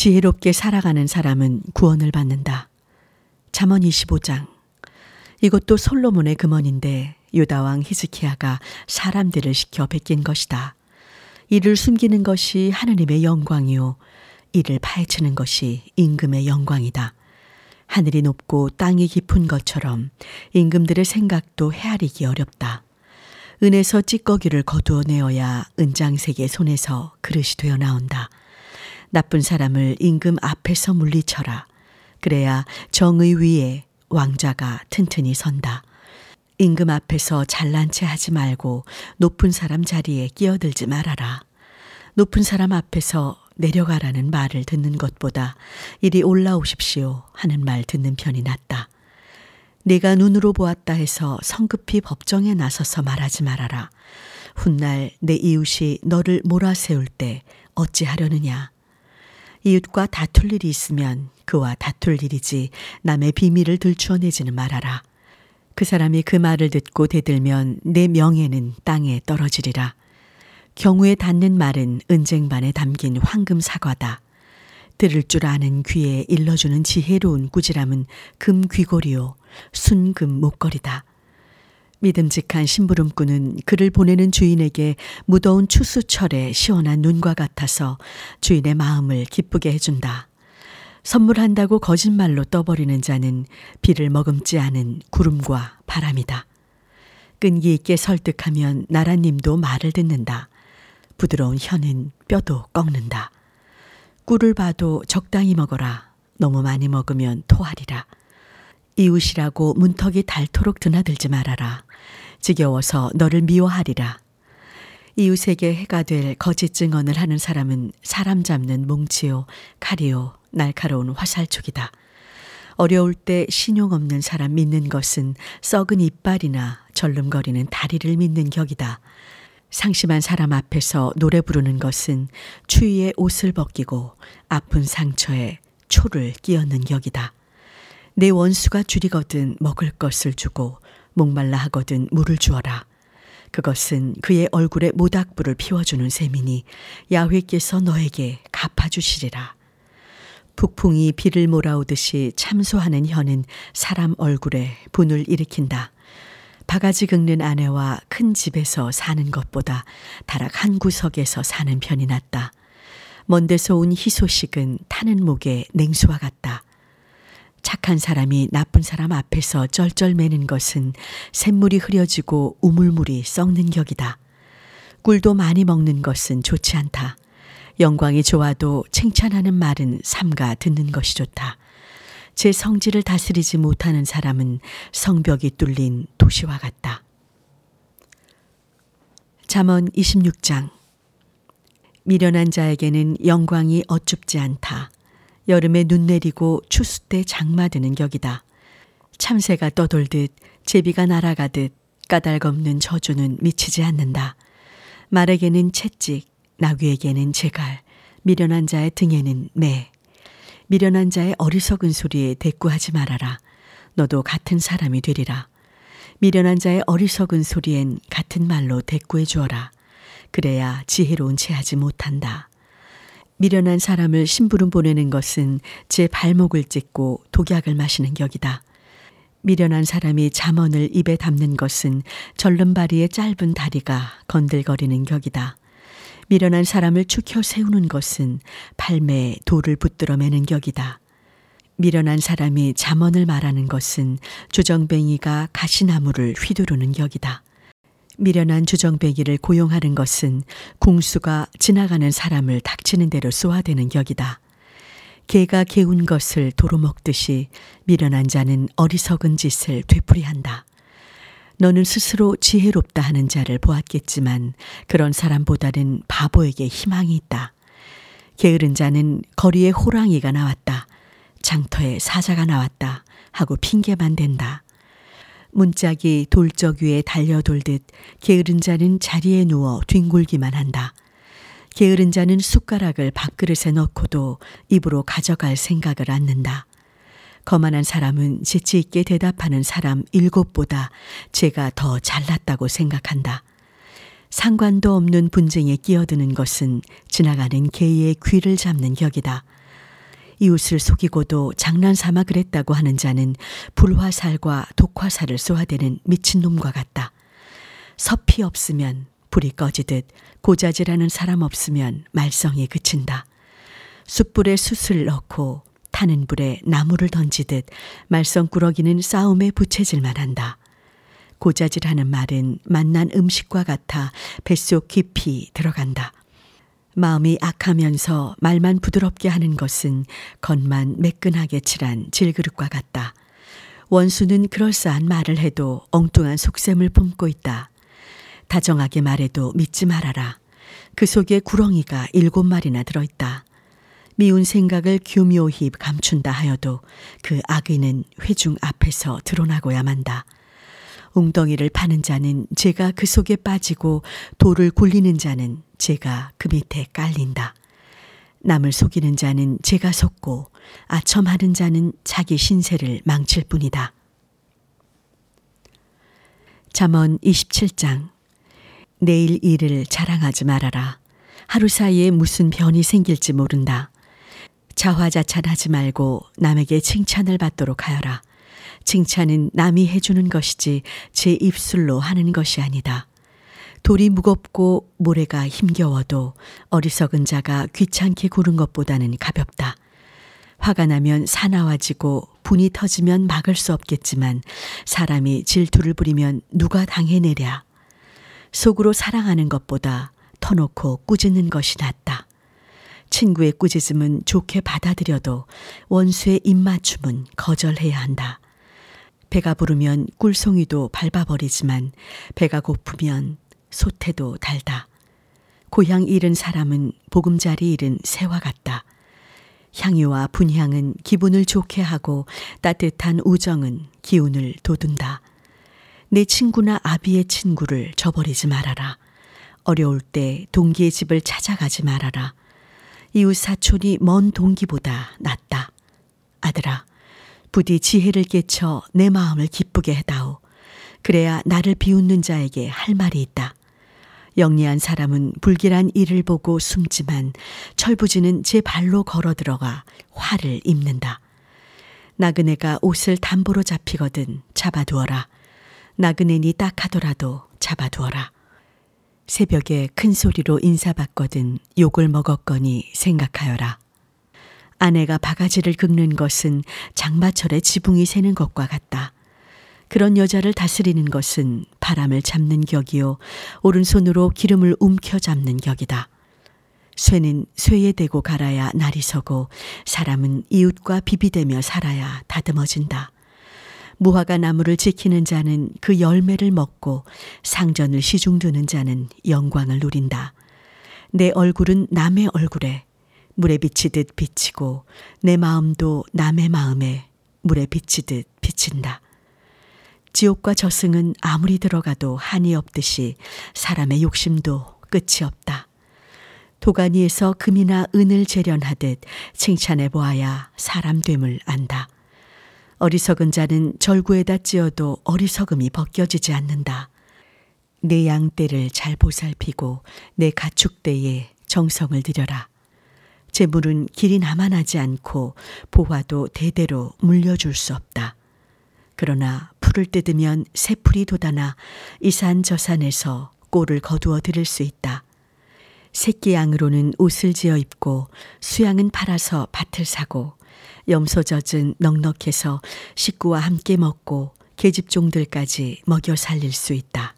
지혜롭게 살아가는 사람은 구원을 받는다. 잠언 25장. 이것도 솔로몬의 금언인데 유다왕 히스기야가 사람들을 시켜 베낀 것이다. 이를 숨기는 것이 하느님의 영광이요 이를 파헤치는 것이 임금의 영광이다. 하늘이 높고 땅이 깊은 것처럼 임금들의 생각도 헤아리기 어렵다. 은에서 찌꺼기를 거두어내어야 은장색의 손에서 그릇이 되어 나온다. 나쁜 사람을 임금 앞에서 물리쳐라. 그래야 정의 위에 왕자가 튼튼히 선다. 임금 앞에서 잘난 체 하지 말고 높은 사람 자리에 끼어들지 말아라. 높은 사람 앞에서 내려가라는 말을 듣는 것보다 이리 올라오십시오 하는 말 듣는 편이 낫다. 네가 눈으로 보았다 해서 성급히 법정에 나서서 말하지 말아라. 훗날 내 이웃이 너를 몰아세울 때 어찌하려느냐. 이웃과 다툴 일이 있으면 그와 다툴 일이지 남의 비밀을 들추어내지는 말아라. 그 사람이 그 말을 듣고 대들면 내 명예는 땅에 떨어지리라. 경우에 닿는 말은 은쟁반에 담긴 황금 사과다. 들을 줄 아는 귀에 일러주는 지혜로운 꾸지람은 금 귀걸이요 순금 목걸이다. 믿음직한 심부름꾼은 그를 보내는 주인에게 무더운 추수철의 시원한 눈과 같아서 주인의 마음을 기쁘게 해준다. 선물한다고 거짓말로 떠버리는 자는 비를 머금지 않은 구름과 바람이다. 끈기 있게 설득하면 나라님도 말을 듣는다. 부드러운 혀는 뼈도 꺾는다. 꿀을 봐도 적당히 먹어라. 너무 많이 먹으면 토하리라. 이웃이라고 문턱이 닳도록 드나들지 말아라. 지겨워서 너를 미워하리라. 이웃에게 해가 될 거짓 증언을 하는 사람은 사람 잡는 몽치요 칼이요 날카로운 화살촉이다. 어려울 때 신용 없는 사람 믿는 것은 썩은 이빨이나 절름거리는 다리를 믿는 격이다. 상심한 사람 앞에서 노래 부르는 것은 추위에 옷을 벗기고 아픈 상처에 초를 끼얹는 격이다. 내 원수가 줄이거든 먹을 것을 주고 목말라 하거든 물을 주어라. 그것은 그의 얼굴에 모닥불을 피워주는 셈이니 야훼께서 너에게 갚아주시리라. 북풍이 비를 몰아오듯이 참소하는 혀는 사람 얼굴에 분을 일으킨다. 바가지 긁는 아내와 큰 집에서 사는 것보다 다락 한 구석에서 사는 편이 낫다. 먼 데서 온 희소식은 타는 목에 냉수와 같다. 착한 사람이 나쁜 사람 앞에서 쩔쩔매는 것은 샘물이 흐려지고 우물물이 썩는 격이다. 꿀도 많이 먹는 것은 좋지 않다. 영광이 좋아도 칭찬하는 말은 삼가 듣는 것이 좋다. 제 성질을 다스리지 못하는 사람은 성벽이 뚫린 도시와 같다. 잠언 26장. 미련한 자에게는 영광이 어줍지 않다. 여름에 눈 내리고 추수 때 장마드는 격이다. 참새가 떠돌듯 제비가 날아가듯 까닭없는 저주는 미치지 않는다. 말에게는 채찍, 나귀에게는 제갈, 미련한 자의 등에는 매. 미련한 자의 어리석은 소리에 대꾸하지 말아라. 너도 같은 사람이 되리라. 미련한 자의 어리석은 소리엔 같은 말로 대꾸해 주어라. 그래야 지혜로운 체하지 못한다. 미련한 사람을 심부름 보내는 것은 제 발목을 찢고 독약을 마시는 격이다. 미련한 사람이 잠언을 입에 담는 것은 절름발이의 짧은 다리가 건들거리는 격이다. 미련한 사람을 축혀 세우는 것은 팔매에 돌을 붙들어 매는 격이다. 미련한 사람이 잠언을 말하는 것은 주정뱅이가 가시나무를 휘두르는 격이다. 미련한 주정뱅이를 고용하는 것은 궁수가 지나가는 사람을 닥치는 대로 쏘아대는 격이다. 개가 개운 것을 도로 먹듯이 미련한 자는 어리석은 짓을 되풀이한다. 너는 스스로 지혜롭다 하는 자를 보았겠지만 그런 사람보다는 바보에게 희망이 있다. 게으른 자는 거리에 호랑이가 나왔다. 장터에 사자가 나왔다 하고 핑계만 댄다. 문짝이 돌적 위에 달려돌듯 게으른 자는 자리에 누워 뒹굴기만 한다. 게으른 자는 숟가락을 밥그릇에 넣고도 입으로 가져갈 생각을 않는다. 거만한 사람은 재치 있게 대답하는 사람 7보다 제가 더 잘났다고 생각한다. 상관도 없는 분쟁에 끼어드는 것은 지나가는 개의 귀를 잡는 격이다. 이웃을 속이고도 장난삼아 그랬다고 하는 자는 불화살과 독화살을 쏘아대는 미친놈과 같다. 섭이 없으면 불이 꺼지듯 고자질하는 사람 없으면 말썽이 그친다. 숯불에 숯을 넣고 타는 불에 나무를 던지듯 말썽꾸러기는 싸움에 부채질만 한다. 고자질하는 말은 맛난 음식과 같아 뱃속 깊이 들어간다. 마음이 악하면서 말만 부드럽게 하는 것은 겉만 매끈하게 칠한 질그릇과 같다. 원수는 그럴싸한 말을 해도 엉뚱한 속셈을 품고 있다. 다정하게 말해도 믿지 말아라. 그 속에 구렁이가 7마리나 들어있다. 미운 생각을 교묘히 감춘다 하여도 그 악의는 회중 앞에서 드러나고야 만다. 웅덩이를 파는 자는 재가 그 속에 빠지고 돌을 굴리는 자는 재가 그 밑에 깔린다. 남을 속이는 자는 재가 속고 아첨하는 자는 자기 신세를 망칠 뿐이다. 잠언 27장. 내일 일을 자랑하지 말아라. 하루 사이에 무슨 변이 생길지 모른다. 자화자찬하지 말고 남에게 칭찬을 받도록 하여라. 칭찬은 남이 해주는 것이지 제 입술로 하는 것이 아니다. 돌이 무겁고 모래가 힘겨워도 어리석은 자가 귀찮게 구른 것보다는 가볍다. 화가 나면 사나워지고 분이 터지면 막을 수 없겠지만 사람이 질투를 부리면 누가 당해내랴. 속으로 사랑하는 것보다 터놓고 꾸짖는 것이 낫다. 친구의 꾸짖음은 좋게 받아들여도 원수의 입맞춤은 거절해야 한다. 배가 부르면 꿀송이도 밟아버리지만 배가 고프면 솥에도 달다. 고향 잃은 사람은 보금자리 잃은 새와 같다. 향유와 분향은 기분을 좋게 하고 따뜻한 우정은 기운을 돋운다. 내 친구나 아비의 친구를 저버리지 말아라. 어려울 때 동기의 집을 찾아가지 말아라. 이웃 사촌이 먼 동기보다 낫다. 아들아, 부디 지혜를 깨쳐 내 마음을 기쁘게 해다오. 그래야 나를 비웃는 자에게 할 말이 있다. 영리한 사람은 불길한 일을 보고 숨지만 철부지는 제 발로 걸어 들어가 화를 입는다. 나그네가 옷을 담보로 잡히거든 잡아두어라. 나그네니 딱하더라도 잡아두어라. 새벽에 큰 소리로 인사받거든 욕을 먹었거니 생각하여라. 아내가 바가지를 긁는 것은 장마철에 지붕이 새는 것과 같다. 그런 여자를 다스리는 것은 바람을 잡는 격이요 오른손으로 기름을 움켜잡는 격이다. 쇠는 쇠에 대고 갈아야 날이 서고 사람은 이웃과 비비대며 살아야 다듬어진다. 무화과 나무를 지키는 자는 그 열매를 먹고 상전을 시중드는 자는 영광을 누린다. 내 얼굴은 남의 얼굴에 물에 비치듯 비치고 내 마음도 남의 마음에 물에 비치듯 비친다. 지옥과 저승은 아무리 들어가도 한이 없듯이 사람의 욕심도 끝이 없다. 도가니에서 금이나 은을 재련하듯 칭찬해 보아야 사람 됨을 안다. 어리석은 자는 절구에다 찧어도 어리석음이 벗겨지지 않는다. 내 양떼를 잘 보살피고 내 가축대에 정성을 들여라. 재물은 길이 남아나지 않고 보화도 대대로 물려줄 수 없다. 그러나 풀을 뜯으면 새풀이 돋아나 이 산 저 산에서 꼴을 거두어 들일 수 있다. 새끼 양으로는 옷을 지어 입고 수양은 팔아서 밭을 사고 염소 젖은 넉넉해서 식구와 함께 먹고 계집종들까지 먹여 살릴 수 있다.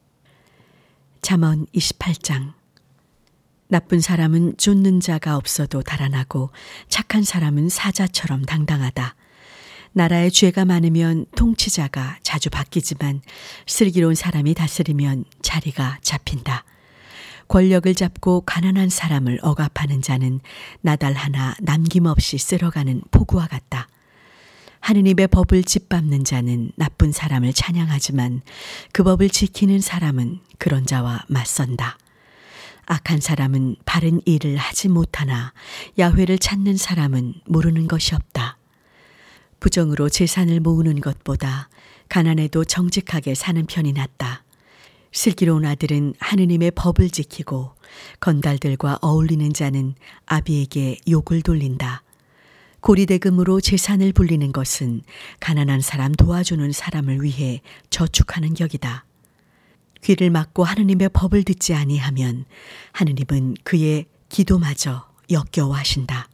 잠언 28장. 나쁜 사람은 쫓는 자가 없어도 달아나고 착한 사람은 사자처럼 당당하다. 나라에 죄가 많으면 통치자가 자주 바뀌지만 슬기로운 사람이 다스리면 자리가 잡힌다. 권력을 잡고 가난한 사람을 억압하는 자는 나달 하나 남김없이 쓸어가는 포구와 같다. 하느님의 법을 짓밟는 자는 나쁜 사람을 찬양하지만 그 법을 지키는 사람은 그런 자와 맞선다. 악한 사람은 바른 일을 하지 못하나 야훼를 찾는 사람은 모르는 것이 없다. 부정으로 재산을 모으는 것보다 가난해도 정직하게 사는 편이 낫다. 슬기로운 아들은 하느님의 법을 지키고 건달들과 어울리는 자는 아비에게 욕을 돌린다. 고리대금으로 재산을 불리는 것은 가난한 사람 도와주는 사람을 위해 저축하는 격이다. 귀를 막고 하느님의 법을 듣지 아니하면 하느님은 그의 기도마저 역겨워하신다.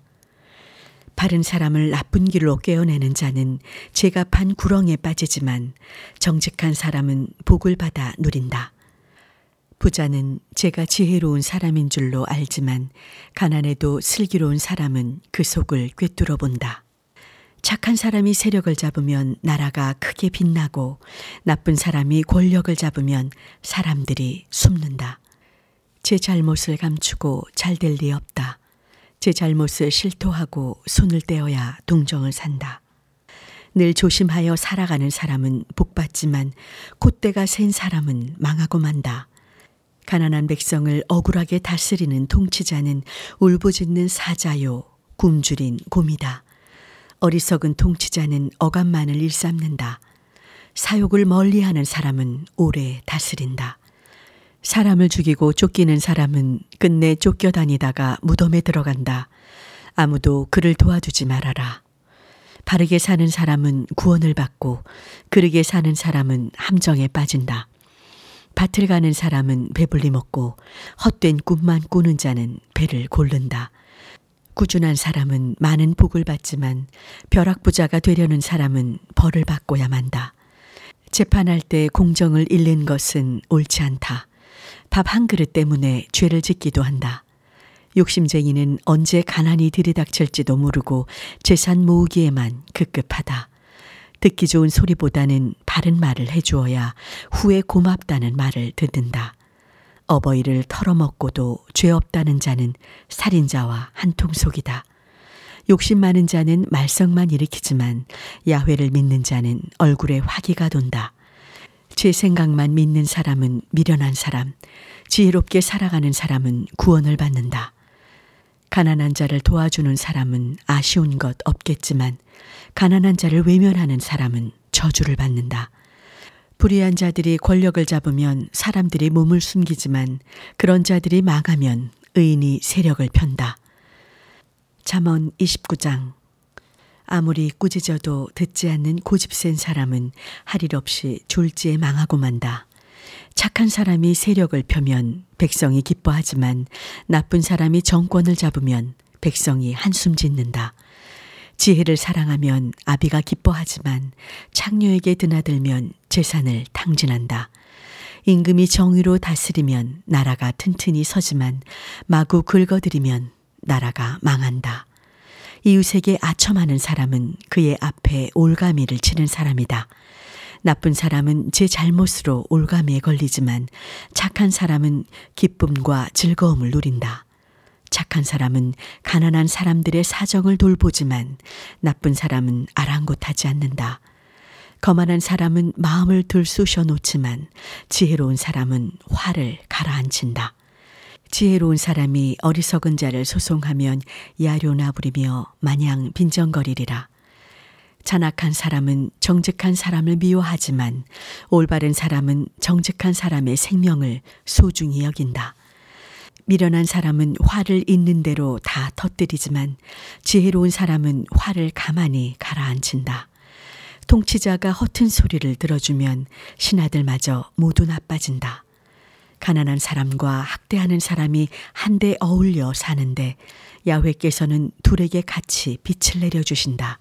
바른 사람을 나쁜 길로 꿰어내는 자는 제갑한 구렁에 빠지지만 정직한 사람은 복을 받아 누린다. 부자는 제가 지혜로운 사람인 줄로 알지만 가난해도 슬기로운 사람은 그 속을 꿰뚫어 본다. 착한 사람이 세력을 잡으면 나라가 크게 빛나고 나쁜 사람이 권력을 잡으면 사람들이 숨는다. 제 잘못을 감추고 잘 될 리 없다. 제 잘못을 실토하고 손을 떼어야 동정을 산다. 늘 조심하여 살아가는 사람은 복받지만 콧대가 센 사람은 망하고 만다. 가난한 백성을 억울하게 다스리는 통치자는 울부짖는 사자요 굶주린 곰이다. 어리석은 통치자는 어감만을 일삼는다. 사욕을 멀리하는 사람은 오래 다스린다. 사람을 죽이고 쫓기는 사람은 끝내 쫓겨다니다가 무덤에 들어간다. 아무도 그를 도와주지 말아라. 바르게 사는 사람은 구원을 받고 그르게 사는 사람은 함정에 빠진다. 밭을 가는 사람은 배불리 먹고 헛된 꿈만 꾸는 자는 배를 고른다. 꾸준한 사람은 많은 복을 받지만 벼락부자가 되려는 사람은 벌을 받고야 만다. 재판할 때 공정을 잃는 것은 옳지 않다. 밥 한 그릇 때문에 죄를 짓기도 한다. 욕심쟁이는 언제 가난이 들이닥칠지도 모르고 재산 모으기에만 급급하다. 듣기 좋은 소리보다는 바른 말을 해주어야 후에 고맙다는 말을 듣는다. 어버이를 털어먹고도 죄 없다는 자는 살인자와 한통속이다. 욕심 많은 자는 말썽만 일으키지만 야훼를 믿는 자는 얼굴에 화기가 돈다. 제 생각만 믿는 사람은 미련한 사람, 지혜롭게 살아가는 사람은 구원을 받는다. 가난한 자를 도와주는 사람은 아쉬운 것 없겠지만 가난한 자를 외면하는 사람은 저주를 받는다. 불의한 자들이 권력을 잡으면 사람들이 몸을 숨기지만 그런 자들이 망하면 의인이 세력을 편다. 잠언 29장. 아무리 꾸짖어도 듣지 않는 고집센 사람은 할 일 없이 졸지에 망하고 만다. 착한 사람이 세력을 펴면 백성이 기뻐하지만 나쁜 사람이 정권을 잡으면 백성이 한숨 짓는다. 지혜를 사랑하면 아비가 기뻐하지만 창녀에게 드나들면 재산을 탕진한다. 임금이 정의로 다스리면 나라가 튼튼히 서지만 마구 긁어들이면 나라가 망한다. 이웃에게 아첨하는 사람은 그의 앞에 올가미를 치는 사람이다. 나쁜 사람은 제 잘못으로 올가미에 걸리지만 착한 사람은 기쁨과 즐거움을 누린다. 착한 사람은 가난한 사람들의 사정을 돌보지만 나쁜 사람은 아랑곳하지 않는다. 거만한 사람은 마음을 들쑤셔 놓지만 지혜로운 사람은 화를 가라앉힌다. 지혜로운 사람이 어리석은 자를 소송하면 야료나 부리며 마냥 빈정거리리라. 잔악한 사람은 정직한 사람을 미워하지만 올바른 사람은 정직한 사람의 생명을 소중히 여긴다. 미련한 사람은 화를 있는 대로 다 터뜨리지만 지혜로운 사람은 화를 가만히 가라앉힌다. 통치자가 허튼 소리를 들어주면 신하들마저 모두 나빠진다. 가난한 사람과 학대하는 사람이 한데 어울려 사는데 야훼께서는 둘에게 같이 빛을 내려주신다.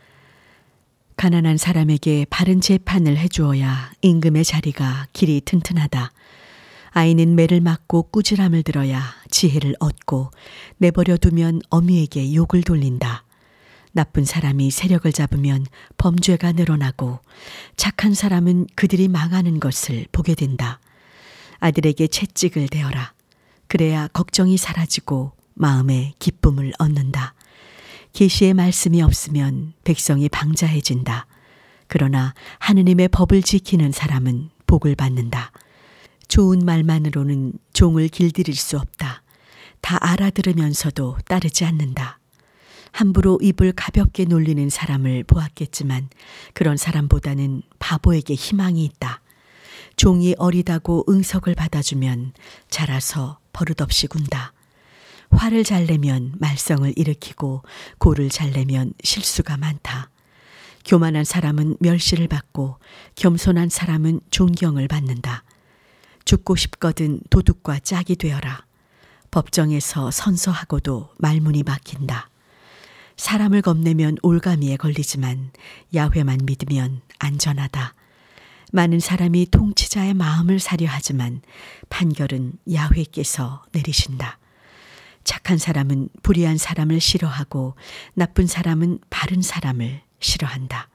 가난한 사람에게 바른 재판을 해주어야 임금의 자리가 길이 튼튼하다. 아이는 매를 맞고 꾸지람을 들어야 지혜를 얻고 내버려 두면 어미에게 욕을 돌린다. 나쁜 사람이 세력을 잡으면 범죄가 늘어나고 착한 사람은 그들이 망하는 것을 보게 된다. 아들에게 채찍을 대어라. 그래야 걱정이 사라지고 마음에 기쁨을 얻는다. 계시의 말씀이 없으면 백성이 방자해진다. 그러나 하느님의 법을 지키는 사람은 복을 받는다. 좋은 말만으로는 종을 길들일 수 없다. 다 알아들으면서도 따르지 않는다. 함부로 입을 가볍게 놀리는 사람을 보았겠지만 그런 사람보다는 바보에게 희망이 있다. 종이 어리다고 응석을 받아주면 자라서 버릇없이 군다. 화를 잘 내면 말썽을 일으키고 고를 잘 내면 실수가 많다. 교만한 사람은 멸시를 받고 겸손한 사람은 존경을 받는다. 죽고 싶거든 도둑과 짝이 되어라. 법정에서 선서하고도 말문이 막힌다. 사람을 겁내면 올가미에 걸리지만 야훼만 믿으면 안전하다. 많은 사람이 통치자의 마음을 사려 하지만 판결은 야훼께서 내리신다. 착한 사람은 불의한 사람을 싫어하고 나쁜 사람은 바른 사람을 싫어한다.